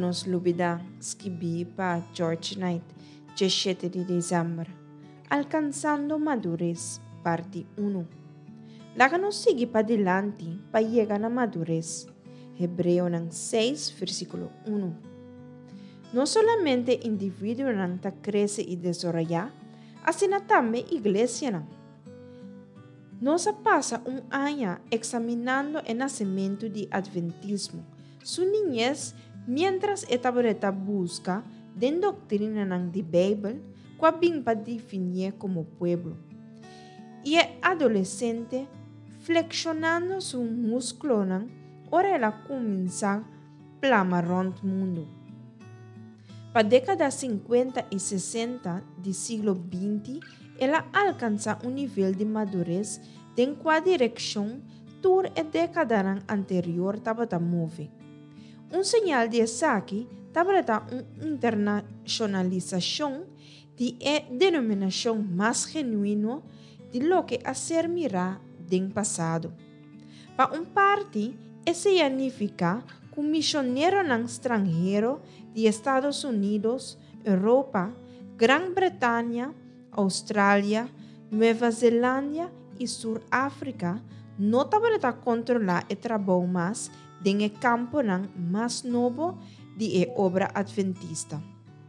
nos lubida escrevi para George Knight, 17 de dezembro. Alcanzando madurez, parte 1. Laga nos sigue para adelante para llegar a madurez. Hebreo 6, versículo 1. No solamente indivíduo crece y desarrolla, así también iglesia. Nos pasa un año examinando el nacimiento de adventismo, su niñez, mientras esta busca de doctrina de Biblia, que bien para definir como pueblo. Y el adolescente, flexionando su músculo, ahora ela comienza a plamar el mundo. Para décadas 50 y 60 del siglo XX, ela alcanza un nivel de madurez en cual dirección toda la década anterior estaba moviendo. Un señal de saque estaba una internacionalización de denominación más genuina de lo que hacer mirar del pasado. Para un parte, eso significa que un misionero extranjero de Estados Unidos, Europa, Gran Bretaña, Australia, Nueva Zelanda y Sudáfrica no estaba controlar el trabajo más en el campo más nuevo de la obra adventista.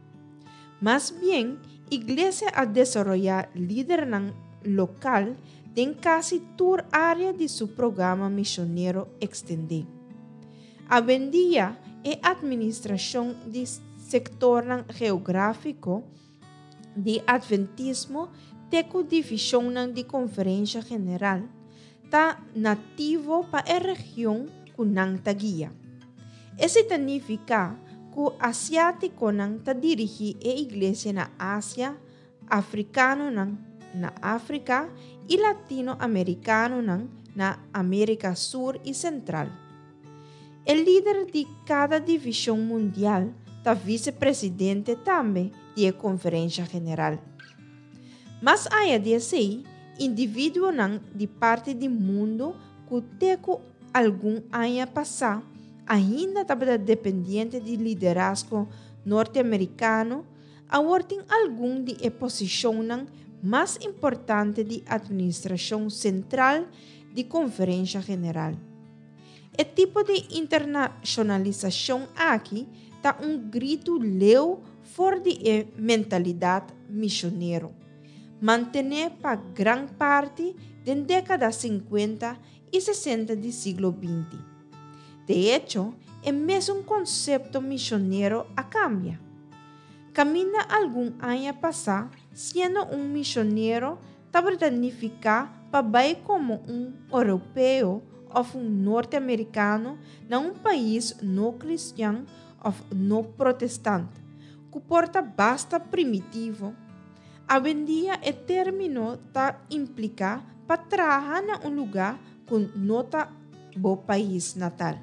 Más bien, iglesia a desarrollar líder local en casi toda área de su programa misionero extendido. Hoy en día, la administración del sector geográfico de adventismo teco división de conferencia general está nativo para la región que guía. Eso significa que asiático está dirigido a iglesia en Asia, africano en África y latinoamericano en América Sur y Central. El líder de cada división mundial está vicepresidente también de la conferencia general. Más allá de eso, individuos de parte del mundo que teco algún año pasado ainda estaba dependiente del liderazgo norteamericano, ahora tienen alguna de la posición más importante de administración central de conferencia general. El tipo de internacionalización aquí está un grito leo fuera de la mentalidad misionero. Mantener para gran parte de la década 50 y 60 del siglo XX. De hecho, el mismo concepto misionero cambia. Camina algún año pasado, siendo un misionero, estaba significa para ver como un europeo o un norteamericano en un país no cristiano o no protestante, que porta basta primitivo. Hoy en día, el término implica para trabajar en un lugar que no está en país natal.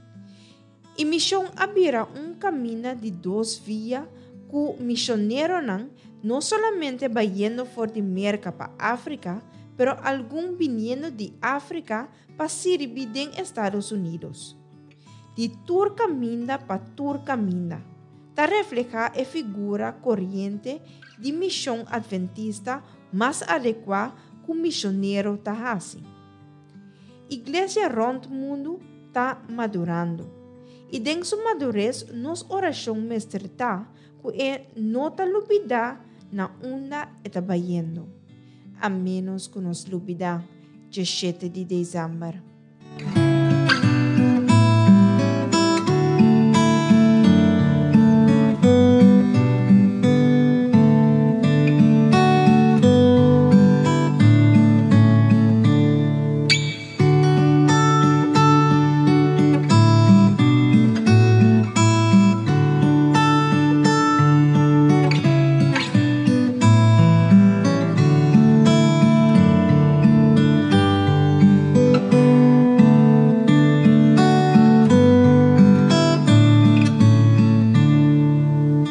Y misión abrirá un camino de dos vías que misionero no solamente va yendo por de América para África, pero algún viniendo de África para servir en Estados Unidos. De tur caminda para tur caminda, ta refleja a figura corriente de misión adventista más adecuada que un misionero ta hace. Iglesia rond mundo está madurando. Y en su madurez, nos oración mestrita que no ta lubida na onda está bayendo. A menos que nos lubida, 17 de dezembro.